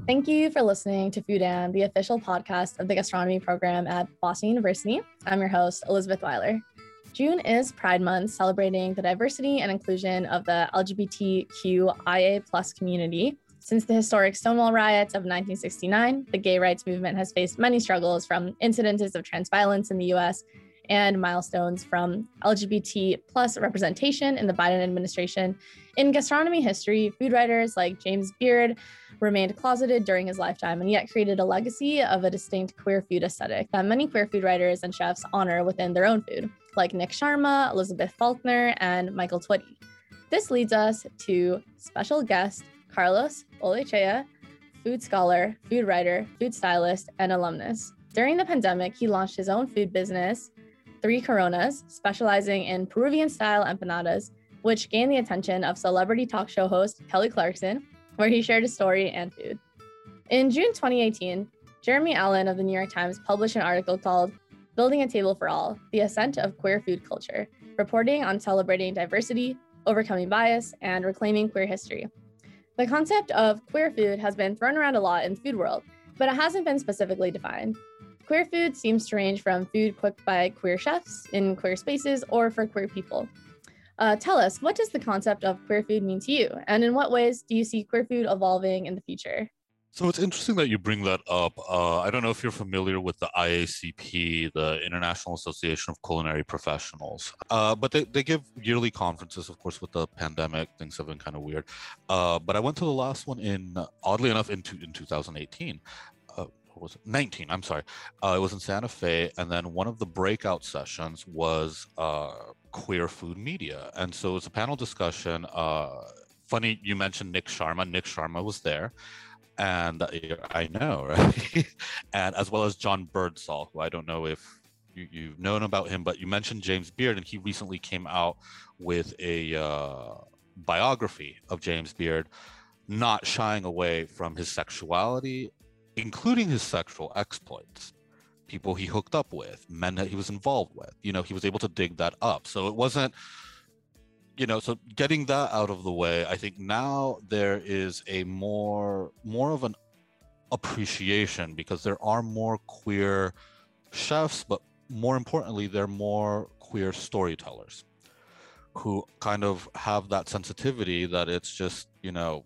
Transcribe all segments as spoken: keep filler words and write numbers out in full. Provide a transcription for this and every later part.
Thank you for listening to Foodam, the official podcast of the gastronomy program at Boston University. I'm your host, Elizabeth Weiler. June is Pride Month, celebrating the diversity and inclusion of the L G B T Q I A plus community. Since the historic Stonewall riots of nineteen sixty-nine, the gay rights movement has faced many struggles, from incidences of trans violence in the U S and milestones from L G B T plus representation in the Biden administration. In gastronomy history, food writers like James Beard remained closeted during his lifetime and yet created a legacy of a distinct queer food aesthetic that many queer food writers and chefs honor within their own food, like Nick Sharma, Elizabeth Faulkner, and Michael Twitty. This leads us to special guest Carlos Olechea, food scholar, food writer, food stylist, and alumnus. During the pandemic, he launched his own food business, Three Coronas, specializing in Peruvian-style empanadas, which gained the attention of celebrity talk show host Kelly Clarkson, where he shared his story and food. In June twenty eighteen, Jeremy Allen of the New York Times published an article called Building a Table for All, The Ascent of Queer Food Culture, reporting on celebrating diversity, overcoming bias, and reclaiming queer history. The concept of queer food has been thrown around a lot in the food world, but it hasn't been specifically defined. Queer food seems to range from food cooked by queer chefs in queer spaces or for queer people. Uh, tell us, what does the concept of queer food mean to you? And in what ways do you see queer food evolving in the future? So it's interesting that you bring that up. Uh, I don't know if you're familiar with the I A C P, the International Association of Culinary Professionals, uh, but they, they give yearly conferences. Of course, with the pandemic, things have been kind of weird. Uh, but I went to the last one in, oddly enough, in, in two thousand eighteen. Uh, or was it nineteen? I'm sorry. Uh, it was in Santa Fe. And then one of the breakout sessions was uh, queer food media. And so it's a panel discussion. Uh, funny, you mentioned Nick Sharma. Nick Sharma was there. And I know, right? And as well as John Birdsall, who I don't know if you, you've known about him, but you mentioned James Beard, and he recently came out with a uh, biography of James Beard, not shying away from his sexuality, including his sexual exploits, people he hooked up with, men that he was involved with. You know, he was able to dig that up. So it wasn't, you know, so getting that out of the way, I think now there is a more, more of an appreciation, because there are more queer chefs, but more importantly, there are more queer storytellers who kind of have that sensitivity that it's just, you know,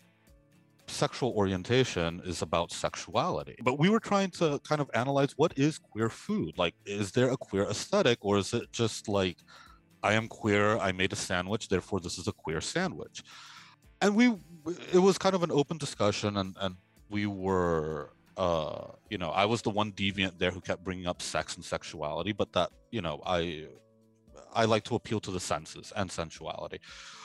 sexual orientation is about sexuality. But we were trying to kind of analyze, what is queer food? Like, is there a queer aesthetic, or is it just like, I am queer, I made a sandwich, therefore this is a queer sandwich? And we, it was kind of an open discussion, and, and we were, uh, you know, I was the one deviant there who kept bringing up sex and sexuality, but that, you know, I, I like to appeal to the senses and sensuality.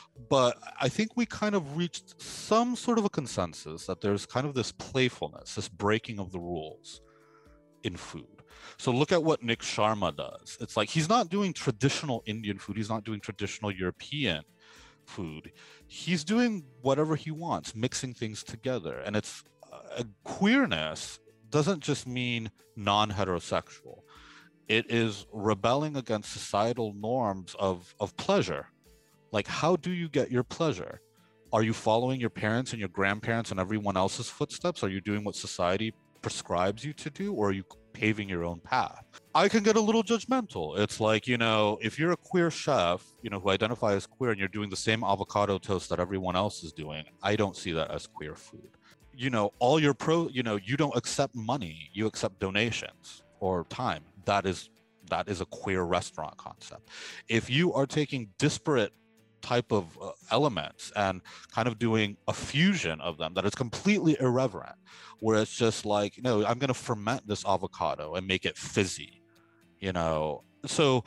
But I think we kind of reached some sort of a consensus that there's kind of this playfulness, this breaking of the rules in food. So look at what Nick Sharma does. It's like, he's not doing traditional Indian food. He's not doing traditional European food. He's doing whatever he wants, mixing things together. And it's uh, queerness doesn't just mean non-heterosexual. It is rebelling against societal norms of, of pleasure. Like, how do you get your pleasure? Are you following your parents and your grandparents and everyone else's footsteps? Are you doing what society prescribes you to do, or are you paving your own path? I can get a little judgmental. It's like, you know, if you're a queer chef, you know, who identify as queer, and you're doing the same avocado toast that everyone else is doing, I don't see that as queer food. You know, all your pro, you know, you don't accept money, you accept donations or time. That is, that is a queer restaurant concept. If you are taking disparate type of uh, elements and kind of doing a fusion of them that is completely irreverent, where it's just like, you know, I'm going to ferment this avocado and make it fizzy, you know. So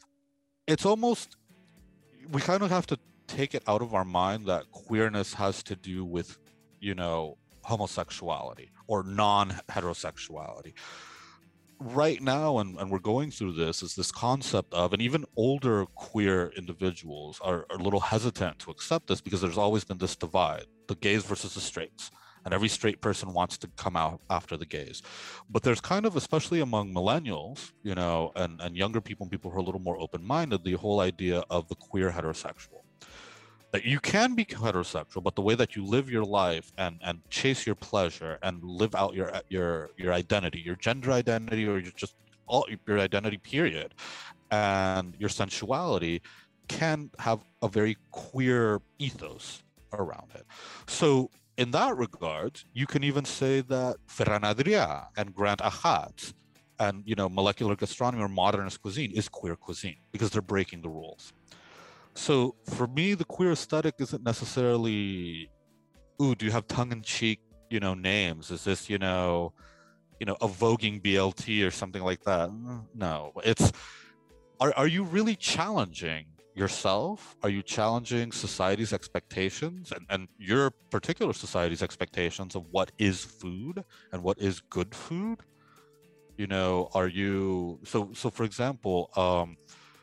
it's almost, we kind of have to take it out of our mind that queerness has to do with, you know, homosexuality or non-heterosexuality. Right now, and, and we're going through this, is this concept of, and even older queer individuals are, are a little hesitant to accept this, because there's always been this divide, the gays versus the straights, and every straight person wants to come out after the gays. But there's kind of, especially among millennials, you know, and, and younger people, and people who are a little more open-minded, the whole idea of the queer heterosexual, that you can be heterosexual, but the way that you live your life and and chase your pleasure and live out your your your identity, your gender identity, or your just all your identity period, and your sensuality can have a very queer ethos around it. So in that regard, you can even say that Ferran Adrià and Grant Achatz and, you know, molecular gastronomy or modernist cuisine is queer cuisine because they're breaking the rules. So for me, the queer aesthetic isn't necessarily, ooh, do you have tongue-in-cheek, you know, names? Is this, you know, you know, a voguing B L T or something like that? No, it's, are, are you really challenging yourself? Are you challenging society's expectations and, and your particular society's expectations of what is food and what is good food? You know, are you, so, so for example, um,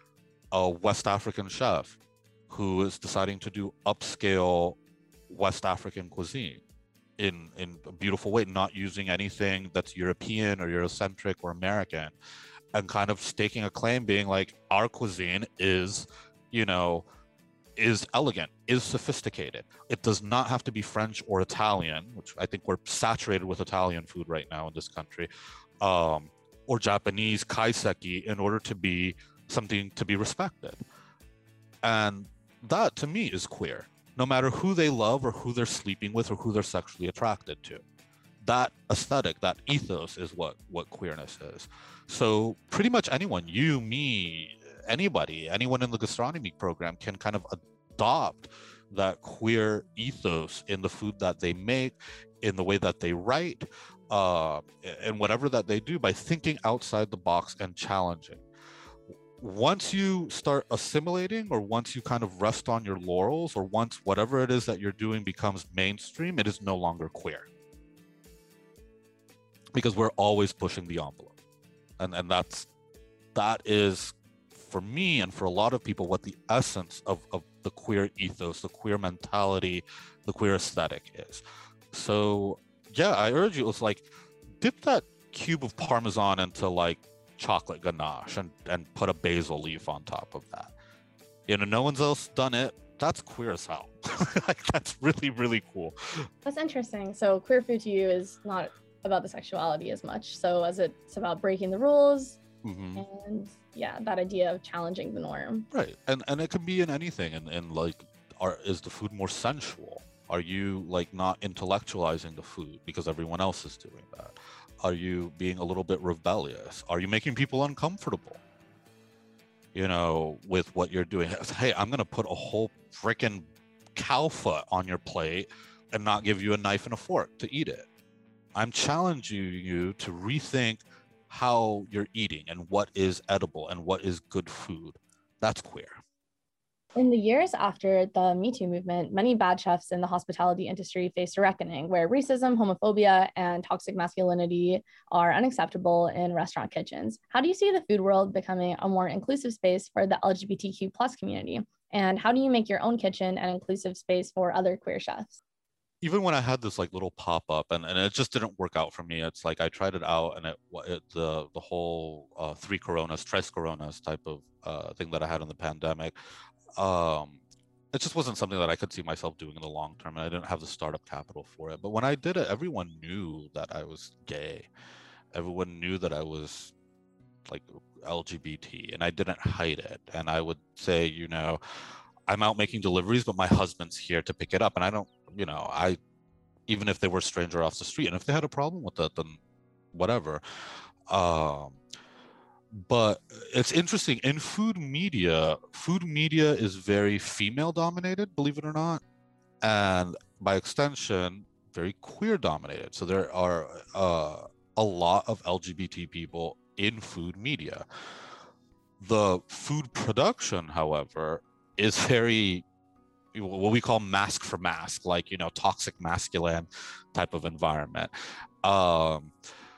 a West African chef who is deciding to do upscale West African cuisine in, in a beautiful way, not using anything that's European or Eurocentric or American, and kind of staking a claim being like, our cuisine is, you know, is elegant, is sophisticated. It does not have to be French or Italian, which I think we're saturated with Italian food right now in this country, um, or Japanese kaiseki in order to be something to be respected. And that to me is queer, no matter who they love or who they're sleeping with or who they're sexually attracted to. That aesthetic, that ethos is what, what queerness is. So pretty much anyone, you, me, anybody, anyone in the gastronomy program can kind of adopt that queer ethos in the food that they make, in the way that they write, uh, and whatever that they do by thinking outside the box and challenging. Once you start assimilating, or once you kind of rest on your laurels, or once whatever it is that you're doing becomes mainstream, it is no longer queer. Because we're always pushing the envelope. And and that's that is, for me and for a lot of people, what the essence of, of the queer ethos, the queer mentality, the queer aesthetic is. So yeah, I urge you, it's like, dip that cube of Parmesan into like chocolate ganache and, and put a basil leaf on top of that. You know, no one's else done it. That's queer as hell. Like, that's really, really cool. That's interesting. So queer food to you is not about the sexuality as much. So as it's about breaking the rules, mm-hmm. and yeah, that idea of challenging the norm. Right. And and it can be in anything. And, and like, are, is the food more sensual? Are you like not intellectualizing the food because everyone else is doing that? Are you being a little bit rebellious? Are you making people uncomfortable, you know, with what you're doing? Hey, I'm going to put a whole freaking cow foot on your plate and not give you a knife and a fork to eat it. I'm challenging you to rethink how you're eating and what is edible and what is good food. That's queer. In the years after the Me Too movement, many bad chefs in the hospitality industry faced a reckoning where racism, homophobia, and toxic masculinity are unacceptable in restaurant kitchens. How do you see the food world becoming a more inclusive space for the L G B T Q plus community? And how do you make your own kitchen an inclusive space for other queer chefs? Even when I had this like little pop-up and, and it just didn't work out for me, it's like I tried it out and it, it the the whole uh, three coronas, tres coronas type of uh, thing that I had in the pandemic, um, it just wasn't something that I could see myself doing in the long term, and I didn't have the startup capital for it. But when I did it, everyone knew that I was gay. Everyone knew that I was like L G B T, and I didn't hide it. And I would say, you know, I'm out making deliveries, but my husband's here to pick it up. And I don't, you know, I, even if they were a stranger off the street, and if they had a problem with it, then whatever. Um, but it's interesting, in food media, food media is very female dominated, believe it or not. And by extension, very queer dominated. So there are uh, a lot of L G B T people in food media. The food production, however, is very what we call mask for mask, like, you know, toxic masculine type of environment. Um,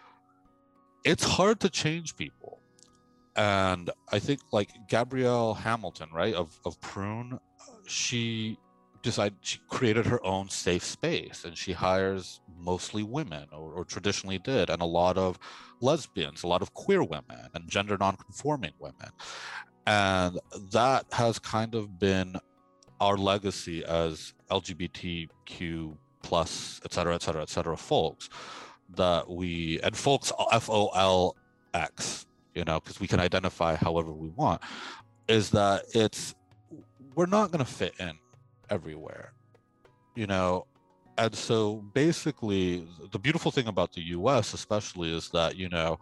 it's hard to change people. And I think like Gabrielle Hamilton, right, of, of Prune, she decided, she created her own safe space, and she hires mostly women, or, or traditionally did, and a lot of lesbians, a lot of queer women, and gender non-conforming women. And that has kind of been our legacy as L G B T Q plus, et cetera, et cetera, et cetera, folks, that we, and folks, F O L X, you know, because we can identify however we want, is that it's, we're not going to fit in everywhere, you know. And so basically, the beautiful thing about the U S especially is that, you know,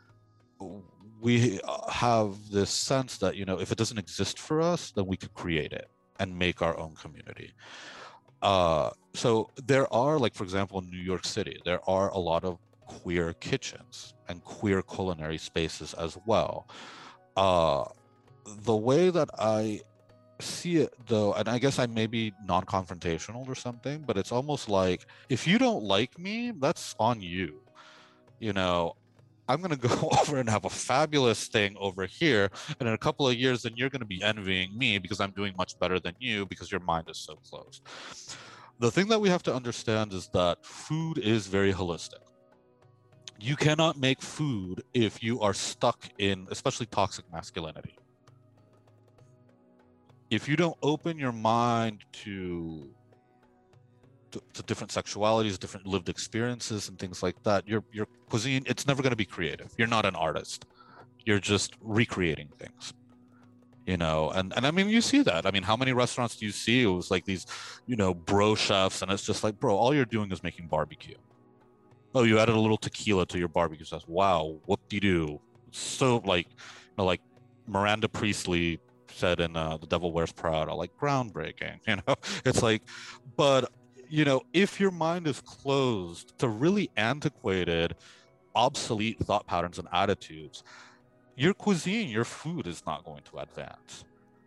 we have this sense that, you know, if it doesn't exist for us, then we could create it and make our own community. Uh, so there are, like, for example, in New York City, there are a lot of queer kitchens and queer culinary spaces as well. Uh, the way that I see it, though, and I guess I may be non-confrontational or something, but it's almost like, if you don't like me, that's on you. You know, I'm going to go over and have a fabulous thing over here, and in a couple of years, then you're going to be envying me because I'm doing much better than you because your mind is so closed. The thing that we have to understand is that food is very holistic. You cannot make food if you are stuck in, especially toxic masculinity. If you don't open your mind to, to, to different sexualities, different lived experiences and things like that, your your cuisine, it's never going to be creative. You're not an artist. You're just recreating things, you know. And and I mean, you see that. I mean, how many restaurants do you see? It was like these, you know, bro chefs, and it's just like, bro, all you're doing is making barbecue. Oh, you added a little tequila to your barbecue sauce. Wow, whoop-de-doo. So, like, you know, like Miranda Priestley said in uh, The Devil Wears Prada, like, groundbreaking, you know. It's like, but, you know, if your mind is closed to really antiquated, obsolete thought patterns and attitudes, your cuisine, your food is not going to advance.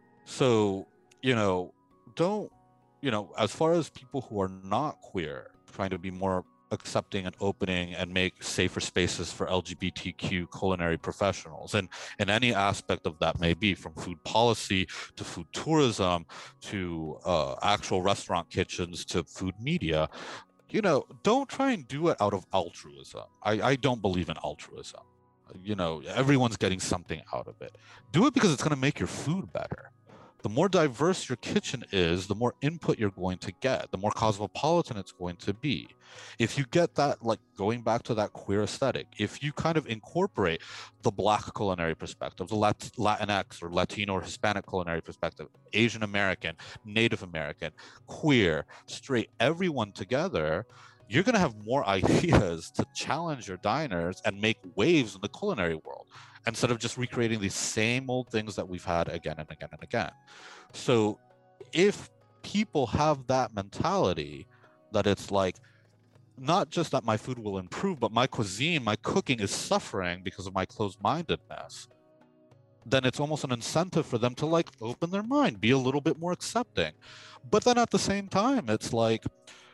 So, you know, don't, you know, as far as people who are not queer, trying to be more accepting and opening and make safer spaces for L G B T Q culinary professionals, and and any aspect of that may be, from food policy to food tourism to uh, actual restaurant kitchens to food media, you know, don't try and do it out of altruism. I, I don't believe in altruism. You know, everyone's getting something out of it. Do it because it's going to make your food better. The more diverse your kitchen is, the more input you're going to get, the more cosmopolitan it's going to be. If you get that, like, going back to that queer aesthetic, if you kind of incorporate the Black culinary perspective, the Lat- Latinx or Latino or Hispanic culinary perspective, Asian American, Native American, queer, straight, everyone together, you're going to have more ideas to challenge your diners and make waves in the culinary world, instead of just recreating these same old things that we've had again and again and again. So if people have that mentality, that it's like, not just that my food will improve, but my cuisine, my cooking is suffering because of my closed-mindedness, then it's almost an incentive for them to, like, open their mind, be a little bit more accepting. But then at the same time, it's like,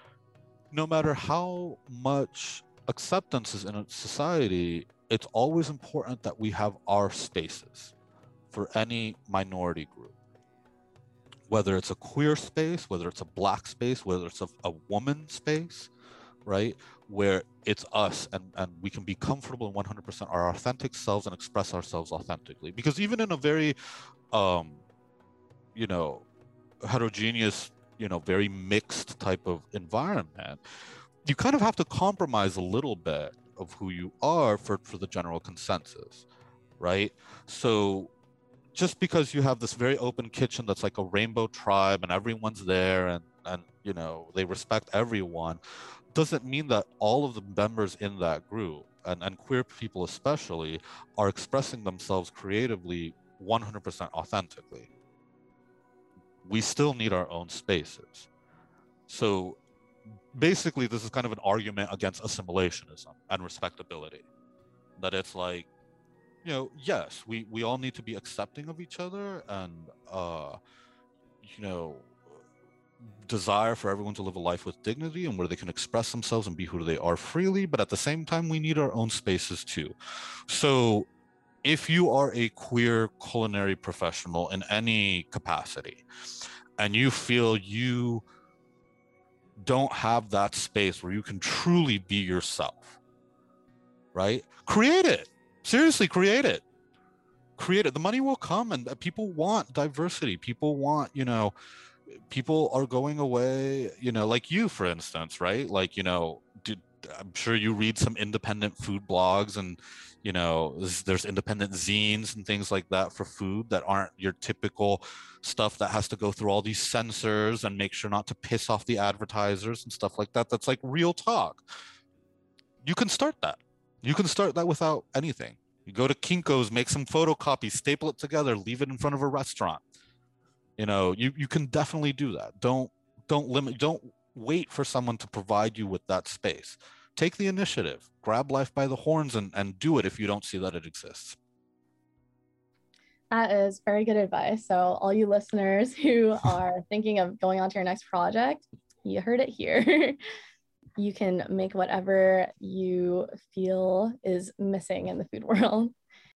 no matter how much acceptance is in a society, it's always important that we have our spaces for any minority group. Whether it's a queer space, whether it's a Black space, whether it's a, a woman space, right? Where it's us, and, and we can be comfortable in one hundred percent our authentic selves and express ourselves authentically. Because even in a very, um, you know, heterogeneous, you know, very mixed type of environment, you kind of have to compromise a little bit of who you are for, for the general consensus, right? So just because you have this very open kitchen that's like a rainbow tribe and everyone's there and, and you know, they respect everyone, doesn't mean that all of the members in that group, and, and queer people especially, are expressing themselves creatively one hundred percent authentically. We still need our own spaces. So basically, this is kind of an argument against assimilationism and respectability. That it's like, you know, yes, we, we all need to be accepting of each other, and, uh, you know, desire for everyone to live a life with dignity and where they can express themselves and be who they are freely. But at the same time, we need our own spaces too. So if you are a queer culinary professional in any capacity, and you feel you don't have that space where you can truly be yourself, right? Create it. Seriously, create it. Create it. The money will come, and people want diversity. People want, you know, people are going away, you know, like you, for instance, right? Like, you know, did, I'm sure you read some independent food blogs, and, you know, there's, there's independent zines and things like that for food that aren't your typical stuff that has to go through all these censors and make sure not to piss off the advertisers and stuff like that. That's like real talk. You can start that. You can start that without anything. You go to Kinko's, make some photocopies, staple it together, leave it in front of a restaurant. You know, you, you can definitely do that. Don't don't limit, don't wait for someone to provide you with that space. Take the initiative, grab life by the horns, and, and do it if you don't see that it exists. That is very good advice. So all you listeners who are thinking of going on to your next project, you heard it here. You can make whatever you feel is missing in the food world.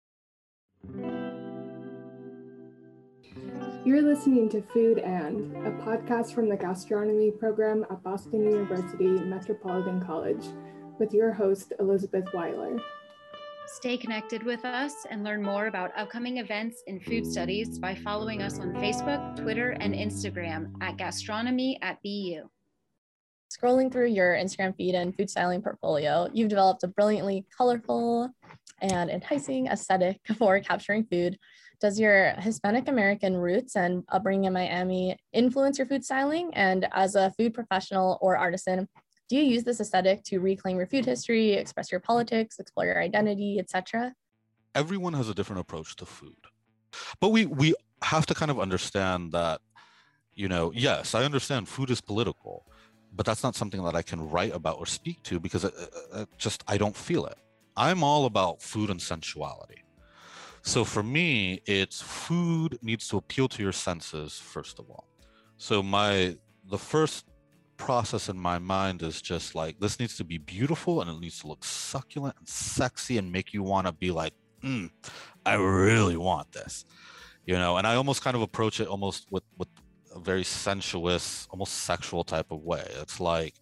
You're listening to Food and, a podcast from the gastronomy program at Boston University Metropolitan College, with your host, Elizabeth Weiler. Stay connected with us and learn more about upcoming events in food studies by following us on Facebook, Twitter, and Instagram at gastronomy at B U. Scrolling through your Instagram feed and food styling portfolio, you've developed a brilliantly colorful and enticing aesthetic for capturing food. Does your Hispanic American roots and upbringing in Miami influence your food styling? And as a food professional or artisan, do you use this aesthetic to reclaim your food history, express your politics, explore your identity, et cetera? Everyone has a different approach to food. But we we have to kind of understand that, you know, yes, I understand food is political, but that's not something that I can write about or speak to because it, it just, I don't feel it. I'm all about food and sensuality. So for me, it's food needs to appeal to your senses, first of all. So my, the first process in my mind is just like, this needs to be beautiful and it needs to look succulent and sexy and make you want to be like, mm, I really want this, you know? And I almost kind of approach it almost with, with a very sensuous, almost sexual type of way. It's like,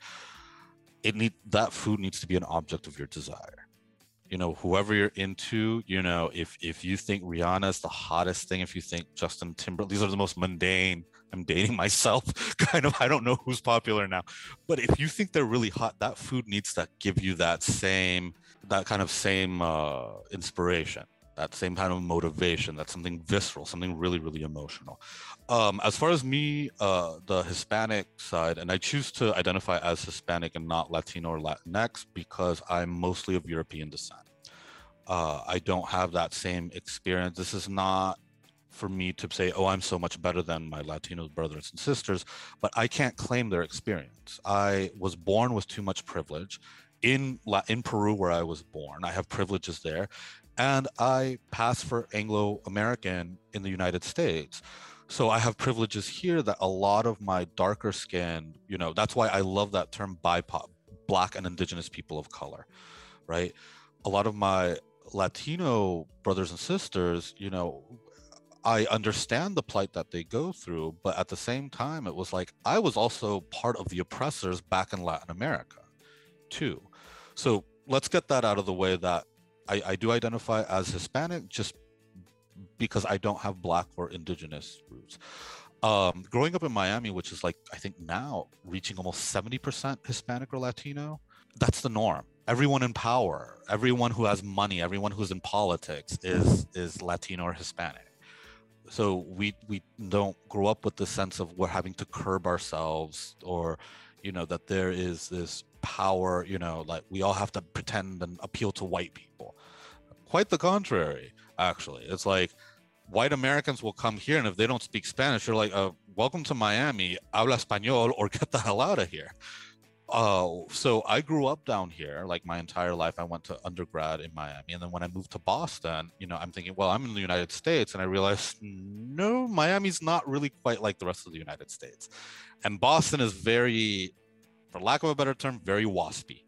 it need, that food needs to be an object of your desire. You know, whoever you're into, you know, if if you think Rihanna is the hottest thing, if you think Justin Timberlake, these are the most mundane, I'm dating myself, kind of, I don't know who's popular now. But if you think they're really hot, that food needs to give you that same, that kind of same uh, inspiration, that same kind of motivation, that's something visceral, something really, really emotional. Um, as far as me, uh, the Hispanic side, and I choose to identify as Hispanic and not Latino or Latinx because I'm mostly of European descent. Uh, I don't have that same experience. This is not for me to say, oh, I'm so much better than my Latino brothers and sisters, but I can't claim their experience. I was born with too much privilege. In, La- in Peru, where I was born, I have privileges there. And I pass for Anglo-American in the United States. So I have privileges here that a lot of my darker skinned, you know, that's why I love that term B I P O C, Black and Indigenous People of Color, right? A lot of my Latino brothers and sisters, you know, I understand the plight that they go through, but at the same time, it was like, I was also part of the oppressors back in Latin America too. So let's get that out of the way that I, I do identify as Hispanic just because I don't have Black or Indigenous roots. Um, growing up in Miami, which is like, I think now reaching almost seventy percent Hispanic or Latino, that's the norm. Everyone in power, everyone who has money, everyone who's in politics is is Latino or Hispanic. So we we don't grow up with the sense of we're having to curb ourselves, or, you know, that there is this power, you know, like we all have to pretend and appeal to white people. Quite the contrary, actually. It's like white Americans will come here, and if they don't speak Spanish, you're like, uh, welcome to Miami, habla español, or get the hell out of here. Uh, so I grew up down here, like my entire life. I went to undergrad in Miami. And then when I moved to Boston, you know, I'm thinking, well, I'm in the United States. And I realized, no, Miami's not really quite like the rest of the United States. And Boston is very, for lack of a better term, very waspy.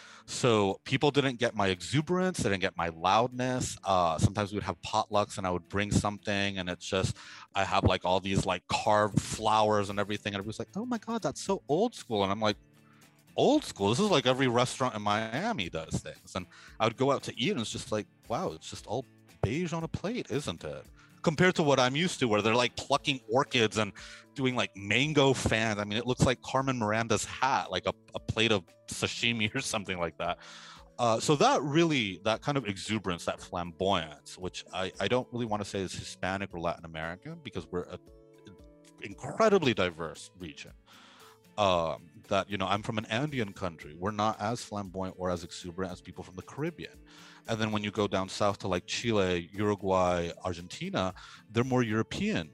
So people didn't get my exuberance, they didn't get my loudness. Uh, sometimes we would have potlucks and I would bring something, and it's just, I have like all these like carved flowers and everything. And everybody's like, oh my God, that's so old school. And I'm like, old school? This is like every restaurant in Miami does things. And I would go out to eat and it's just like, wow, it's just all beige on a plate, isn't it? compared to what I'm used to, where they're like plucking orchids and doing like mango fans. I mean, it looks like Carmen Miranda's hat, like a, a plate of sashimi or something like that. Uh, so that really, that kind of exuberance, that flamboyance, which I, I don't really want to say is Hispanic or Latin American, because we're an incredibly diverse region. Um, that, you know, I'm from an Andean country. We're not as flamboyant or as exuberant as people from the Caribbean. And then when you go down south to like Chile, Uruguay, Argentina, they're more European.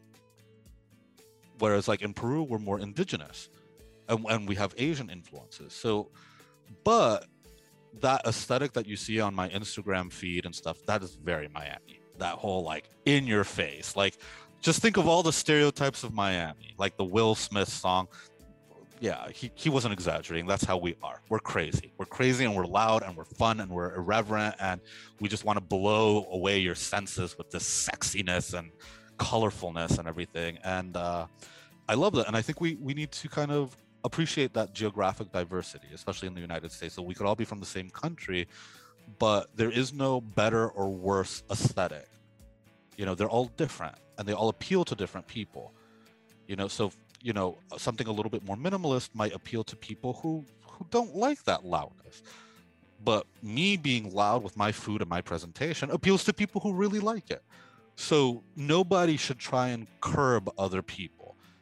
Whereas like in Peru, we're more indigenous. And, and we have Asian influences. So, but that aesthetic that you see on my Instagram feed and stuff, that is very Miami. That whole like in your face, like just think of all the stereotypes of Miami, like the Will Smith song. Yeah, he, he wasn't exaggerating. That's how we are. We're crazy. We're crazy and we're loud and we're fun and we're irreverent, and we just want to blow away your senses with this sexiness and colorfulness and everything. And uh, I love that. And I think we, we need to kind of appreciate that geographic diversity, especially in the United States. So we could all be from the same country, but there is no better or worse aesthetic. You know, they're all different and they all appeal to different people. You know, so, you know, something a little bit more minimalist might appeal to people who, who don't like that loudness. But me being loud with my food and my presentation appeals to people who really like it. So nobody should try and curb other people.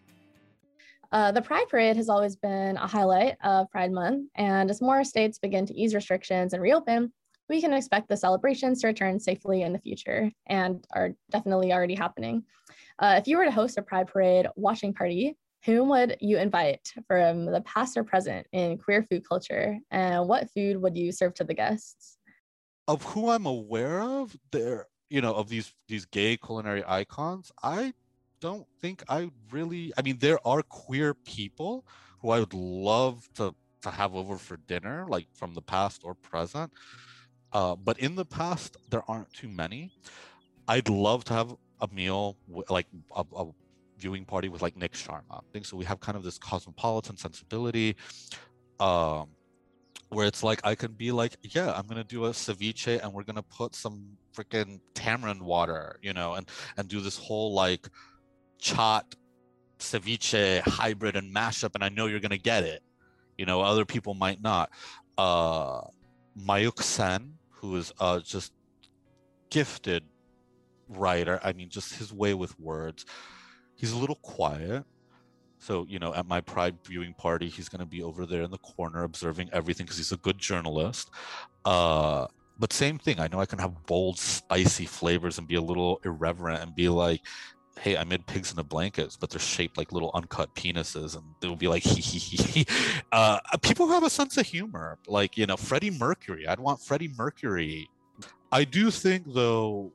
Uh, the Pride Parade has always been a highlight of Pride Month, and as more states begin to ease restrictions and reopen, we can expect the celebrations to return safely in the future, and are definitely already happening. Uh, if you were to host a Pride Parade watching party, whom would you invite from the past or present in queer food culture, and what food would you serve to the guests? Of who I'm aware of, there, you know, of these these gay culinary icons, I don't think I really, I mean, there are queer people who I would love to, to have over for dinner, like from the past or present. Uh, but in the past, there aren't too many. I'd love to have a meal, like a, a viewing party with like Nick Sharma. I think so. We have kind of this cosmopolitan sensibility, um, where it's like, I can be like, yeah, I'm going to do a ceviche and we're going to put some freaking tamarind water, you know, and, and do this whole like, chat ceviche hybrid and mashup, and I know you're gonna get it. You know, other people might not. Uh, Mayuk Sen, who is uh, just gifted writer. I mean, just his way with words. He's a little quiet. So, you know, at my Pride viewing party, he's gonna be over there in the corner observing everything because he's a good journalist. Uh, but same thing. I know I can have bold, spicy flavors and be a little irreverent and be like, hey, I made pigs in the blankets, but they're shaped like little uncut penises, and they'll be like, hee hee hee. Uh, people who have a sense of humor, like, you know, Freddie Mercury. I'd want Freddie Mercury. I do think, though,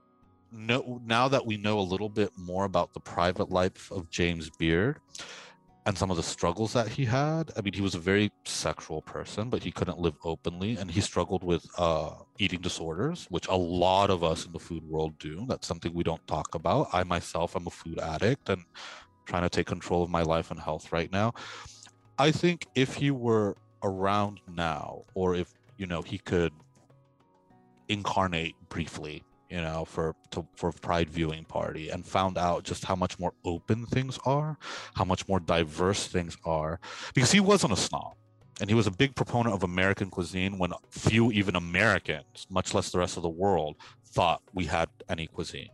no, now that we know a little bit more about the private life of James Beard and some of the struggles that he had. I mean, he was a very sexual person, but he couldn't live openly, and he struggled with uh, eating disorders, which a lot of us in the food world do. That's something we don't talk about. I myself am a food addict and trying to take control of my life and health right now. I think if he were around now, or if, you know, he could incarnate briefly, you know, for to, for Pride viewing party, and found out just how much more open things are, how much more diverse things are, because he wasn't a snob, and he was a big proponent of American cuisine when few even Americans, much less the rest of the world, thought we had any cuisine.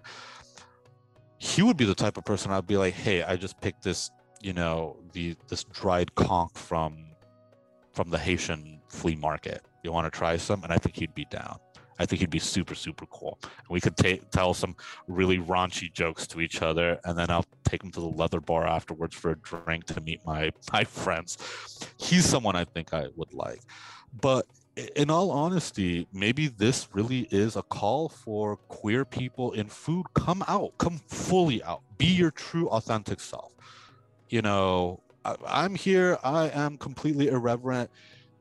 He would be the type of person I'd be like, hey, I just picked this, you know, the this dried conch from from the Haitian flea market. You want to try some? And I think he'd be down. I think he'd be super, super cool. And we could ta- tell some really raunchy jokes to each other, and then I'll take him to the leather bar afterwards for a drink to meet my, my friends. He's someone I think I would like. But in all honesty, maybe this really is a call for queer people in food. Come out, come fully out, be your true, authentic self. You know, I, I'm here, I am completely irreverent.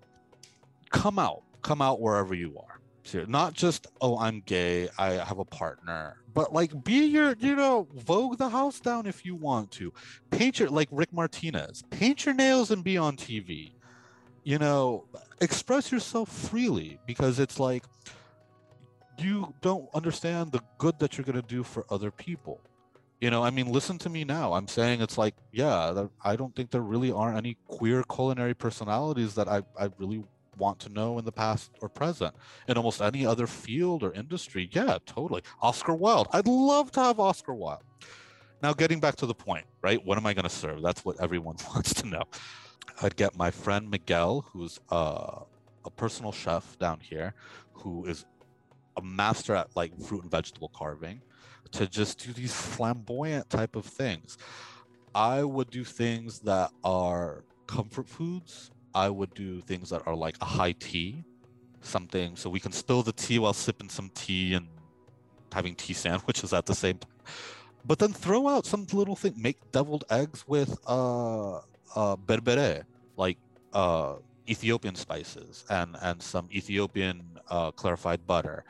Come out, come out wherever you are. Not just, oh, I'm gay, I have a partner, but like, be your, you know, vogue the house down if you want to. Paint your, like Rick Martinez, paint your nails and be on T V. You know, express yourself freely, because it's like, you don't understand the good that you're going to do for other people. You know, I mean, listen to me now. I'm saying it's like, yeah, that, I don't think there really are any queer culinary personalities that I, I really want to know in the past or present. In almost any other field or industry, yeah, totally. Oscar Wilde. I'd love to have Oscar Wilde. Now, getting back to the point, right? What am I going to serve? That's what everyone wants to know. I'd get my friend Miguel, who's uh, a personal chef down here, who is a master at like fruit and vegetable carving, to just do these flamboyant type of things. I would do things that are comfort foods. I would do things that are like a high tea, something so we can spill the tea while sipping some tea and having tea sandwiches at the same time. But then throw out some little thing, make deviled eggs with uh, uh, berbere, like uh, Ethiopian spices and, and some Ethiopian uh, clarified butter.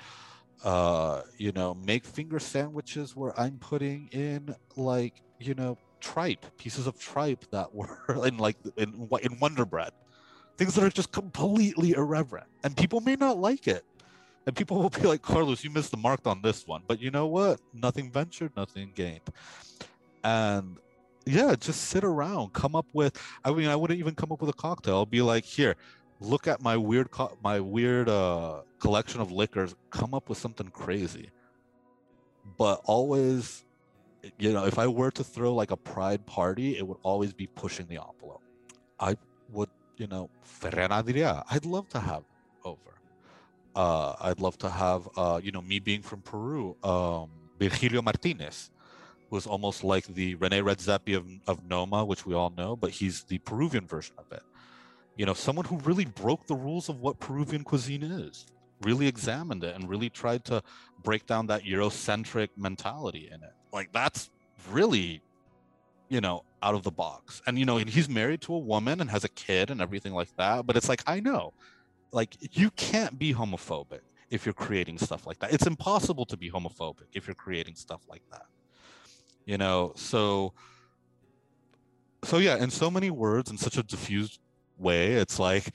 Uh, you know, make finger sandwiches where I'm putting in like, you know, tripe, pieces of tripe that were in like in, in Wonder Bread. Things that are just completely irreverent. And people may not like it. And people will be like, Carlos, you missed the mark on this one. But you know what? Nothing ventured, nothing gained. And yeah, just sit around, come up with, I mean, I wouldn't even come up with a cocktail. I'll be like, here, look at my weird, co- my weird uh, collection of liquors, come up with something crazy. But always, you know, if I were to throw like a pride party, it would always be pushing the envelope. I would, you know, Ferran Adrià, I'd love to have over. Uh, I'd love to have, uh, you know, me being from Peru, um, Virgilio Martinez, who is almost like the Rene Redzepi of, of Noma, which we all know, but he's the Peruvian version of it. You know, someone who really broke the rules of what Peruvian cuisine is, really examined it and really tried to break down that Eurocentric mentality in it. Like, that's really, you know, out of the box. And, you know, and he's married to a woman and has a kid and everything like that. But it's like, I know. Like, you can't be homophobic if you're creating stuff like that. It's impossible to be homophobic if you're creating stuff like that. You know, so, so yeah, in so many words, in such a diffused way, it's like,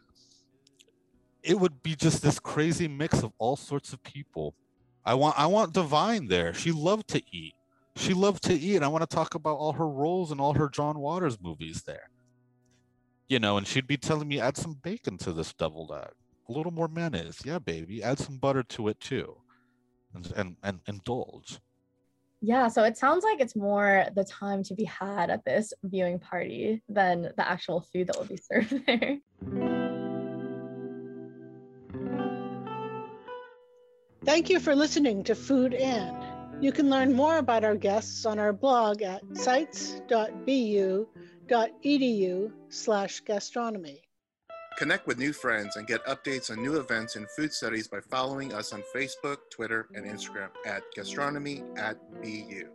it would be just this crazy mix of all sorts of people. I want, I want Divine there. She loved to eat. She loved to eat. And I want to talk about all her roles in all her John Waters movies there. You know, and she'd be telling me, add some bacon to this deviled egg, a little more mayonnaise. Yeah, baby, add some butter to it too, and and, and indulge. Yeah, so it sounds like it's more the time to be had at this viewing party than the actual food that will be served there. Thank you for listening to Food And. You can learn more about our guests on our blog at sites dot b u dot e d u slash gastronomy. Connect with new friends and get updates on new events in food studies by following us on Facebook, Twitter, and Instagram at gastronomy at B U.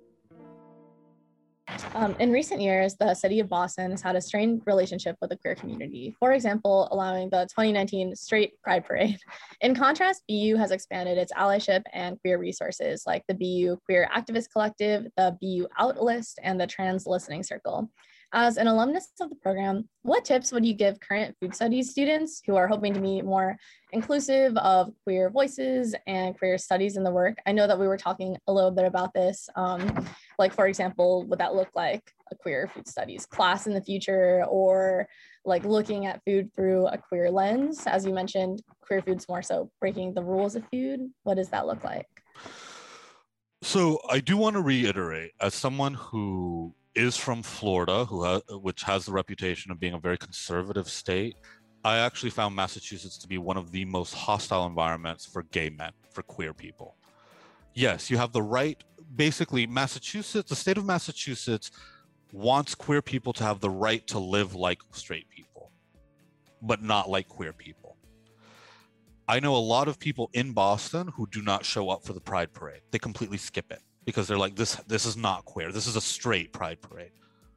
Um, in recent years, the city of Boston has had a strained relationship with the queer community, for example, allowing the twenty nineteen Straight Pride Parade. In contrast, B U has expanded its allyship and queer resources like the B U Queer Activist Collective, the B U Out List, and the Trans Listening Circle. As an alumnus of the program, what tips would you give current food studies students who are hoping to be more inclusive of queer voices and queer studies in the work? I know that we were talking a little bit about this. Um, like, for example, would that look like a queer food studies class in the future, or like looking at food through a queer lens? As you mentioned, queer food's more so breaking the rules of food. What does that look like? So I do want to reiterate, as someone who is from Florida, who ha- which has the reputation of being a very conservative state, I actually found Massachusetts to be one of the most hostile environments for gay men, for queer people. Yes, you have the right, basically Massachusetts, the state of Massachusetts wants queer people to have the right to live like straight people, but not like queer people. I know a lot of people in Boston who do not show up for the Pride Parade. They completely skip it, because they're like, this this is not queer. This is a straight Pride Parade.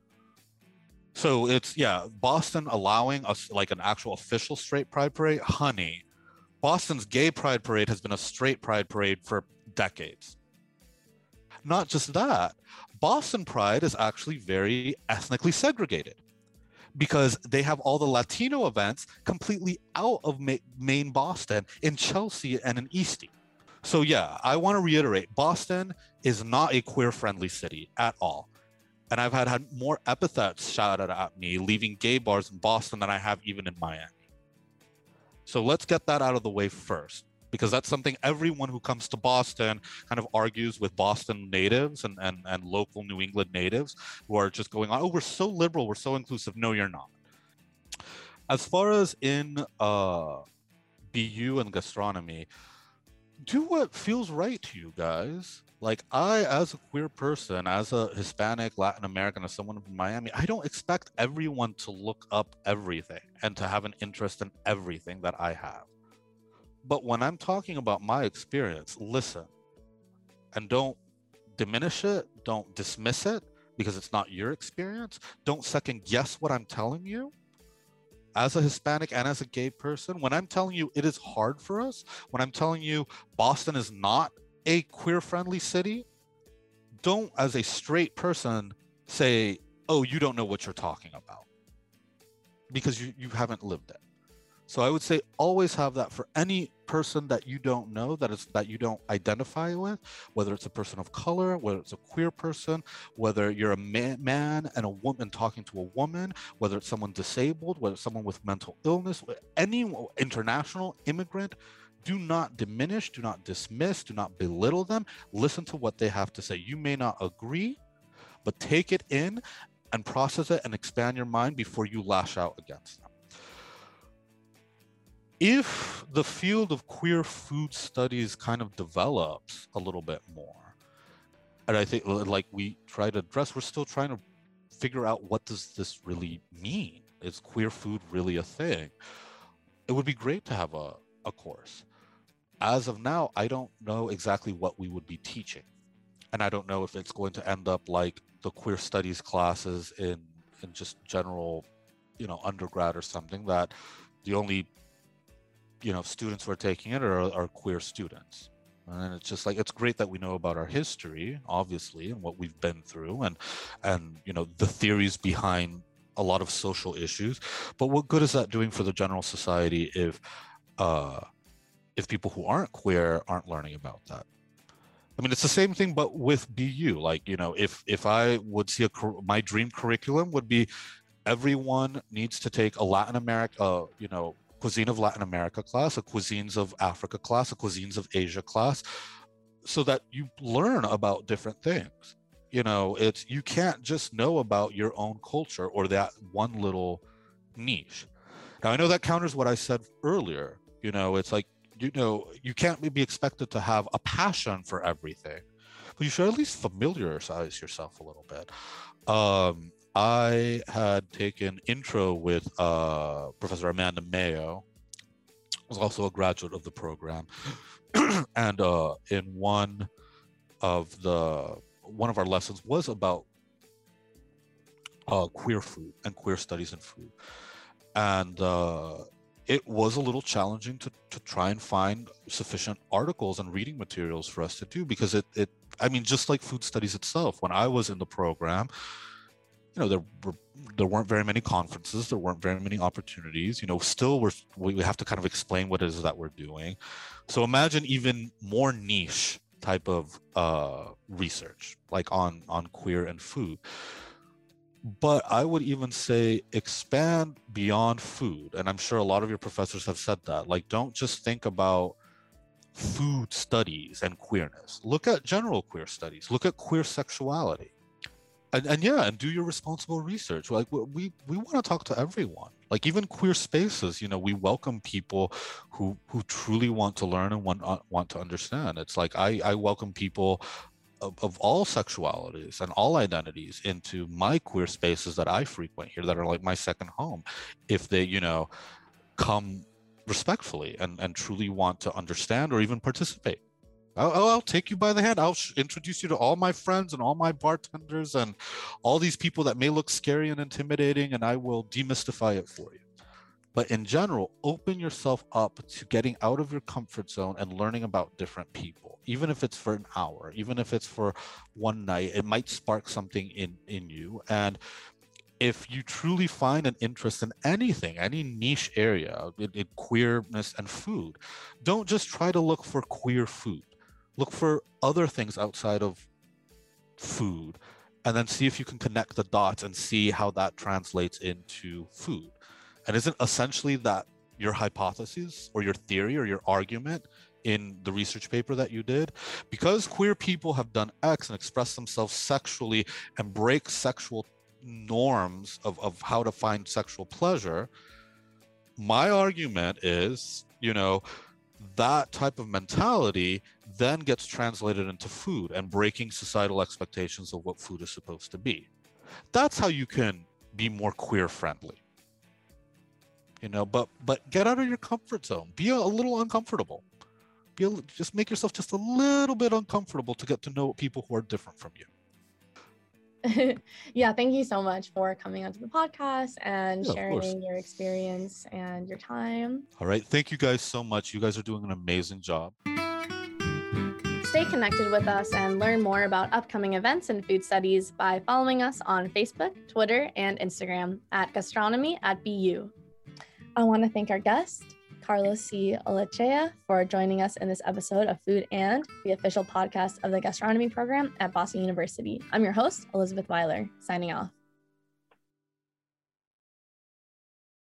So it's, yeah, Boston allowing us like an actual official straight Pride Parade. Honey, Boston's gay Pride Parade has been a straight Pride Parade for decades. Not just that, Boston Pride is actually very ethnically segregated, because they have all the Latino events completely out of ma- main Boston, in Chelsea and in Eastie. So yeah, I want to reiterate, Boston is not a queer-friendly city at all. And I've had, had more epithets shouted at me leaving gay bars in Boston than I have even in Miami. So let's get that out of the way first, because that's something everyone who comes to Boston kind of argues with Boston natives and, and, and local New England natives who are just going, oh, we're so liberal, we're so inclusive. No, you're not. As far as in uh, B U and gastronomy, do what feels right to you guys. Like, I, as a queer person, as a Hispanic, Latin American, as someone from Miami, I don't expect everyone to look up everything and to have an interest in everything that I have. But when I'm talking about my experience, listen, and don't diminish it, don't dismiss it, because it's not your experience. Don't second guess what I'm telling you. As a Hispanic and as a gay person, when I'm telling you it is hard for us, when I'm telling you Boston is not a queer-friendly city, don't, as a straight person, say, oh, you don't know what you're talking about, because you, you haven't lived it. So I would say always have that for any person that you don't know, that is that you don't identify with, whether it's a person of color, whether it's a queer person, whether you're a man, man and a woman talking to a woman, whether it's someone disabled, whether it's someone with mental illness, any international immigrant. Do not diminish, do not dismiss, do not belittle them. Listen to what they have to say. You may not agree, but take it in and process it and expand your mind before you lash out against them. If the field of queer food studies kind of develops a little bit more, and I think, like we try to address, we're still trying to figure out, what does this really mean? Is queer food really a thing? It would be great to have a, a course. As of now, I don't know exactly what we would be teaching. And I don't know if it's going to end up like the queer studies classes in, in just general, you know, undergrad or something, that the only, you know, students who are taking it are, are queer students. And it's just like, it's great that we know about our history, obviously, and what we've been through, and, and, you know, the theories behind a lot of social issues. But what good is that doing for the general society if, uh, if people who aren't queer aren't learning about that? I mean, it's the same thing, but with B U. Like, you know, if if I would see a, my dream curriculum would be, everyone needs to take a Latin America, uh, you know, cuisine of Latin America class, a cuisines of Africa class, a cuisines of Asia class, so that you learn about different things. You know, it's, you can't just know about your own culture or that one little niche. Now, I know that counters what I said earlier. You know, it's like, you know, you can't be expected to have a passion for everything, but you should at least familiarize yourself a little bit. Um, I had taken intro with uh, Professor Amanda Mayo, who's also a graduate of the program. And uh, in one of the, one of our lessons was about uh, queer food and queer studies in food. And uh, it was a little challenging to, to try and find sufficient articles and reading materials for us to do, because it, it, I mean, just like food studies itself, when I was in the program, you know, there were, there weren't very many conferences, there weren't very many opportunities, you know, still we're, we have to kind of explain what it is that we're doing. So imagine even more niche type of uh, research, like on, on queer and food. But I would even say expand beyond food. And I'm sure a lot of your professors have said that. Like, don't just think about food studies and queerness. Look at general queer studies. Look at queer sexuality. And, and yeah, and do your responsible research. Like, we, we want to talk to everyone. Like, even queer spaces, you know, we welcome people who, who truly want to learn and want, uh, want to understand. It's like, I, I welcome people Of, of all sexualities and all identities into my queer spaces that I frequent here, that are like my second home, if they, you know, come respectfully and, and truly want to understand or even participate. I'll, I'll take you by the hand. I'll sh- introduce you to all my friends and all my bartenders and all these people that may look scary and intimidating, and I will demystify it for you. But in general, open yourself up to getting out of your comfort zone and learning about different people, even if it's for an hour, even if it's for one night. It might spark something in, in you. And if you truly find an interest in anything, any niche area, in, in queerness and food, don't just try to look for queer food. Look for other things outside of food, and then see if you can connect the dots and see how that translates into food. And isn't essentially that your hypothesis or your theory or your argument in the research paper that you did? Because queer people have done X and expressed themselves sexually and break sexual norms of, of how to find sexual pleasure, my argument is, you know, that type of mentality then gets translated into food and breaking societal expectations of what food is supposed to be. That's how you can be more queer friendly. You know, but but get out of your comfort zone. Be a, a little uncomfortable. Be a, just make yourself just a little bit uncomfortable to get to know people who are different from you. Yeah, thank you so much for coming onto the podcast and Yeah, of course. sharing your experience and your time. All right. Thank you guys so much. You guys are doing an amazing job. Stay connected with us and learn more about upcoming events in food studies by following us on Facebook, Twitter, and Instagram at gastronomy at B U. I want to thank our guest, Carlos C. Olechea, for joining us in this episode of Food and, the official podcast of the gastronomy program at Boston University. I'm your host, Elizabeth Weiler, signing off.